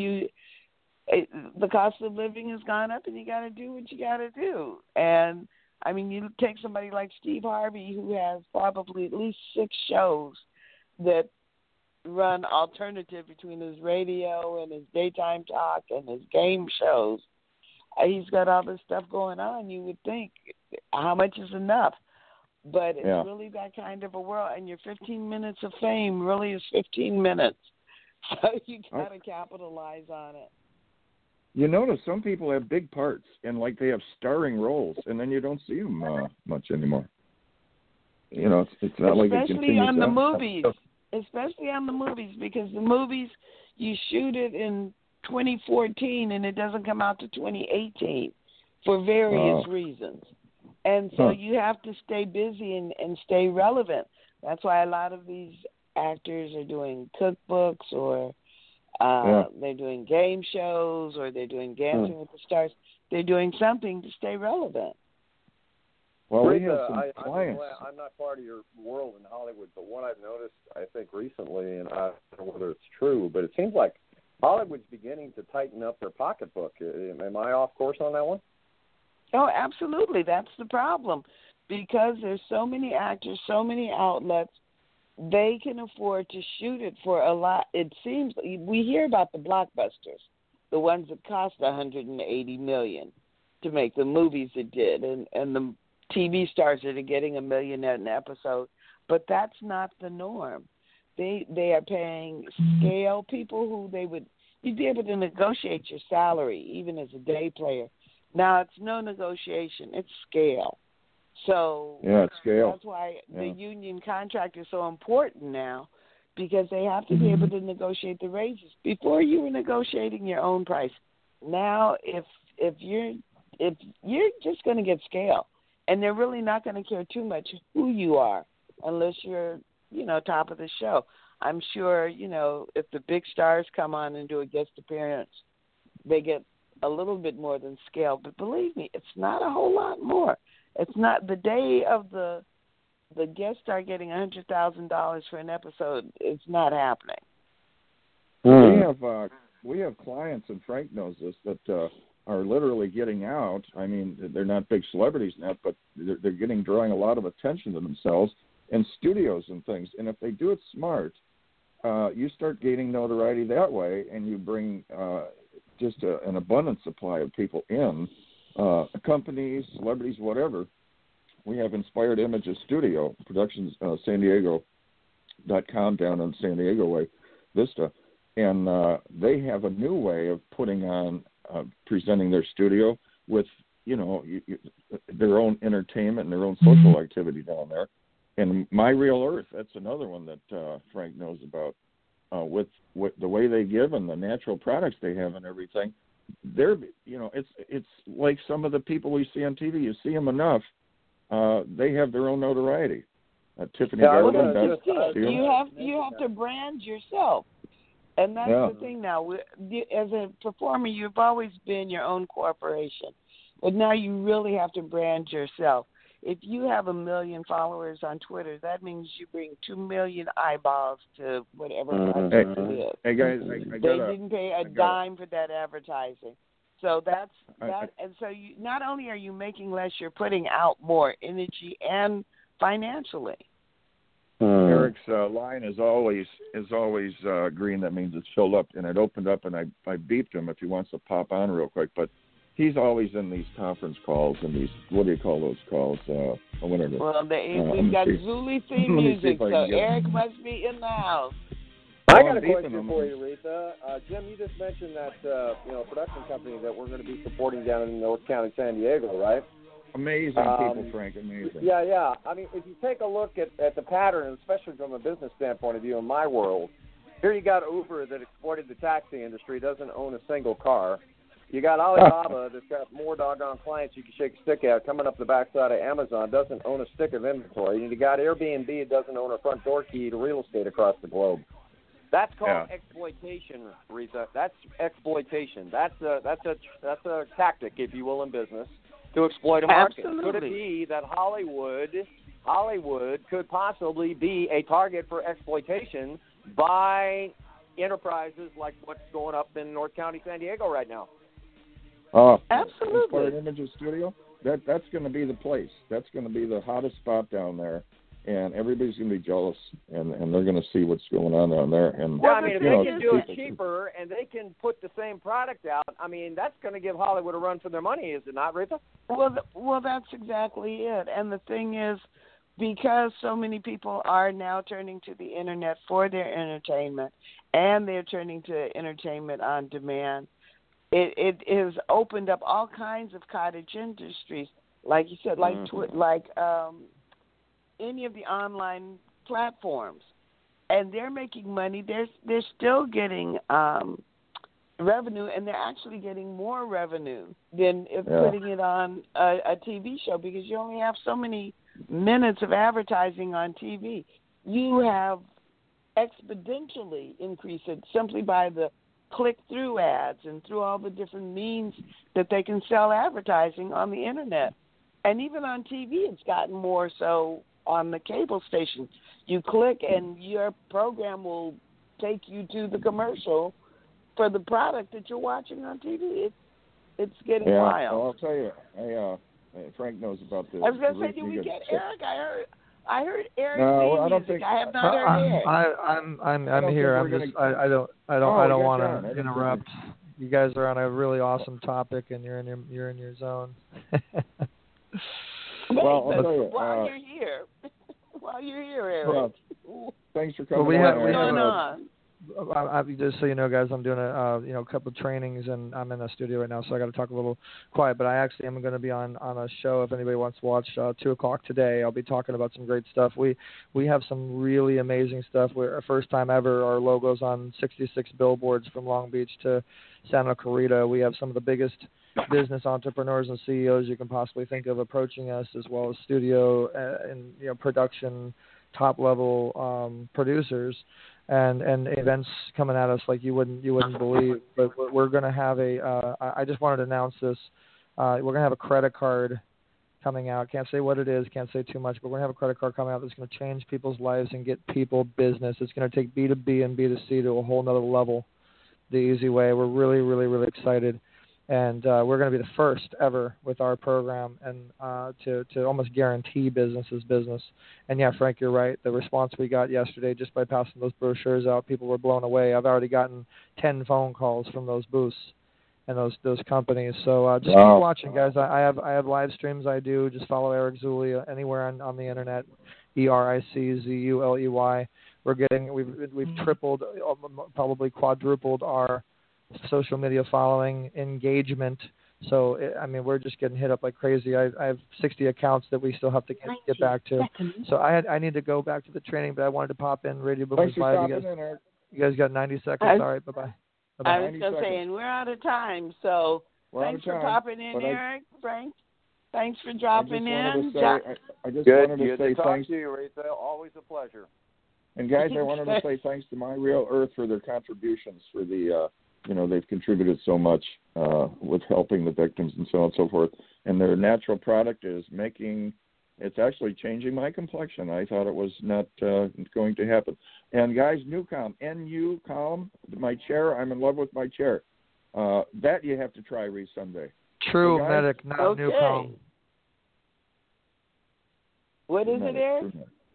Speaker 4: the cost of living has gone up, and you got to do what you got to do. And I mean, you take somebody like Steve Harvey, who has probably at least 6 shows that run alternative between his radio and his daytime talk and his game shows. He's got all this stuff going on. You would think, how much is enough? But it's really that kind of a world, and your 15 minutes of fame really is 15 minutes. So you got to capitalize on it.
Speaker 3: You notice some people have big parts, and like they have starring roles, and then you don't see them much anymore. You know, it's not like it continues.
Speaker 4: Especially on the movies. Especially on the movies, because the movies, you shoot it in 2014, and it doesn't come out to 2018 for various reasons. And so you have to stay busy and stay relevant. That's why a lot of these actors are doing cookbooks or they're doing game shows or they're doing Dancing with the Stars. They're doing something to stay relevant.
Speaker 3: Well, we have some clients.
Speaker 9: I'm not part of your world in Hollywood, but what I've noticed, I think, recently, and I don't know whether it's true, but it seems like Hollywood's beginning to tighten up their pocketbook. Am I off course on that one?
Speaker 4: Oh, absolutely. That's the problem. Because there's so many actors, so many outlets, they can afford to shoot it for a lot. It seems we hear about the blockbusters, the ones that cost $180 million to make, the movies it did, and the TV stars that are getting $1 million an episode, but that's not the norm. They are paying scale people who you'd be able to negotiate your salary even as a day player. Now it's no negotiation; it's scale. So
Speaker 3: it's scale.
Speaker 4: That's why the union contract is so important now, because they have to be able to negotiate the raises. Before you were negotiating your own price. Now, if you're just going to get scale. And they're really not going to care too much who you are unless you're, top of the show. I'm sure, if the big stars come on and do a guest appearance, they get a little bit more than scale. But believe me, it's not a whole lot more. It's not the day of the guest star getting $100,000 for an episode. It's not happening.
Speaker 3: We have clients, and Frank knows this, that are literally getting out. I mean, they're not big celebrities now, but they're drawing a lot of attention to themselves in studios and things. And if they do it smart, you start gaining notoriety that way, and you bring just an abundant supply of people in, companies, celebrities, whatever. We have Inspired Images Studio Productions, San Diego.com down on San Diego Way, Vista. And they have a new way of putting on, presenting their studio with, their own entertainment and their own social activity down there. And My Real Earth, that's another one that Frank knows about. With the way they give and the natural products they have and everything, they're, it's like some of the people we see on TV. You see them enough, they have their own notoriety. Tiffany Garland.
Speaker 4: You have to brand yourself. And that's the thing now. As a performer, you've always been your own corporation. But now you really have to brand yourself. If you have 1 million followers on Twitter, that means you bring 2 million eyeballs to whatever project it is.
Speaker 3: Hey guys,
Speaker 4: they didn't pay a dime for that advertising. So that's that. And so you, not only are you making less, you're putting out more energy and financially.
Speaker 3: Eric's line is always green. That means it's filled up, and it opened up, and I beeped him if he wants to pop on real quick. But he's always in these conference calls and these, what do you call those calls? Whatever.
Speaker 4: Well, we've got Zuli theme music, so Eric must be in the house.
Speaker 9: I got a question for you, Retha. Jim, you just mentioned that production company that we're going to be supporting down in North County, San Diego, right?
Speaker 3: Amazing people, Frank. Amazing.
Speaker 9: Yeah. I mean, if you take a look at the pattern, especially from a business standpoint of view in my world, here you got Uber that exploited the taxi industry, doesn't own a single car. You got Alibaba that's got more doggone clients you can shake a stick at coming up the backside of Amazon, doesn't own a stick of inventory. And you got Airbnb that doesn't own a front door key to real estate across the globe.
Speaker 10: That's called exploitation, Rita. That's exploitation. That's a tactic, if you will, in business to exploit a market.
Speaker 4: Absolutely.
Speaker 10: Could it be that Hollywood could possibly be a target for exploitation by enterprises like what's going up in North County, San Diego right now?
Speaker 4: Absolutely.
Speaker 3: Inspired Images Studio. That's going to be the place. That's going to be the hottest spot down there, and everybody's going to be jealous, and they're going to see what's going on down there. And
Speaker 10: well, I mean, if they can do it cheaper and they can put the same product out, I mean, that's going to give Hollywood a run for their money, is it not, Rita?
Speaker 4: Well, that's exactly it. And the thing is, because so many people are now turning to the internet for their entertainment, and they're turning to entertainment on demand, it has opened up all kinds of cottage industries, like you said, like any of the online platforms, and they're making money. They're still getting revenue, and they're actually getting more revenue than if putting it on a TV show, because you only have so many minutes of advertising on TV. You have exponentially increased it simply by the click-through ads and through all the different means that they can sell advertising on the internet. And even on TV, it's gotten more so on the cable station. You click and your program will take you to the commercial for the product that you're watching on TV. It's getting wild.
Speaker 3: Well, I'll tell you, Frank knows about this.
Speaker 4: I was going to say, did we get Eric? I heard Eric.
Speaker 3: No, I don't think.
Speaker 4: I have not heard Eric.
Speaker 11: I'm here. I don't want to interrupt. You guys are on a really awesome topic, and you're in your zone.
Speaker 3: Well, I'll tell you,
Speaker 4: while you're here, Eric.
Speaker 3: Thanks for coming.
Speaker 4: What's going on?
Speaker 11: Just so you know, guys, I'm doing a couple of trainings, and I'm in the studio right now, so I got to talk a little quiet. But I actually am going to be on a show if anybody wants to watch 2:00 today. I'll be talking about some great stuff. We have some really amazing stuff. We're first time ever. Our logo's on 66 billboards from Long Beach to Santa Clarita. We have some of the biggest business entrepreneurs and CEOs you can possibly think of approaching us, as well as studio and production top level producers. And events coming at us like you wouldn't believe. But we're going to have I just wanted to announce this. We're going to have a credit card coming out. Can't say what it is. Can't say too much. But we're going to have a credit card coming out that's going to change people's lives and get people business. It's going to take B2B and B2C to a whole nother level. The easy way. We're really, really, really excited. And we're going to be the first ever with our program, and to almost guarantee business. And yeah, Frank, you're right. The response we got yesterday just by passing those brochures out, people were blown away. I've already gotten 10 phone calls from those booths and those companies. So just keep watching, guys. I have live streams I do. Just follow Eric Zuley anywhere on the internet. ERICZULEY. We've tripled, probably quadrupled our social media following engagement. So we're just getting hit up like crazy. I have 60 accounts that we still have to get back to. So I need to go back to the training, but I wanted to pop in Radio Boomers Live. You guys got 90 seconds. All right, bye-bye.
Speaker 4: I was just saying we're out of time. So thanks for popping in, Eric, Frank. Thanks for dropping in.
Speaker 3: I just wanted to say thanks
Speaker 10: to you, Rita. Always a pleasure.
Speaker 3: And guys, I wanted to say thanks to My Real Earth for their contributions for the. They've contributed so much with helping the victims and so on and so forth. And their natural product is it's actually changing my complexion. I thought it was not going to happen. And guys, Nucalm, N-U-Calm, my chair, I'm in love with my chair. That you have to try, Reese, someday.
Speaker 11: True Medic, not Nucalm.
Speaker 4: What is it, Eric?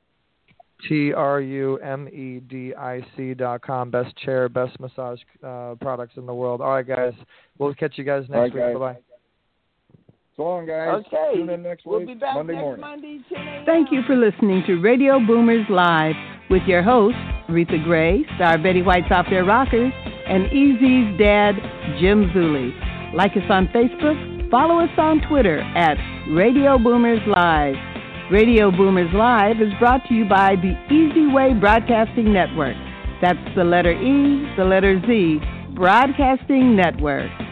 Speaker 11: TRUMEDIC.com. Best chair, best massage products in the world. All right, guys. We'll catch you guys next week. Bye-bye.
Speaker 3: So long, guys.
Speaker 4: Okay.
Speaker 3: Tune in next week.
Speaker 4: We'll be back
Speaker 3: Monday
Speaker 4: next
Speaker 3: morning.
Speaker 4: Monday, 10 a.m.
Speaker 2: Thank you for listening to Radio Boomers Live with your hosts, Aretha Gray, Star Betty White's Off Their Rockers, and Easy's dad, Jim Zuley. Like us on Facebook, follow us on Twitter at Radio Boomers Live. Radio Boomers Live is brought to you by the Easy Way Broadcasting Network. That's the letter E, the letter Z, Broadcasting Network.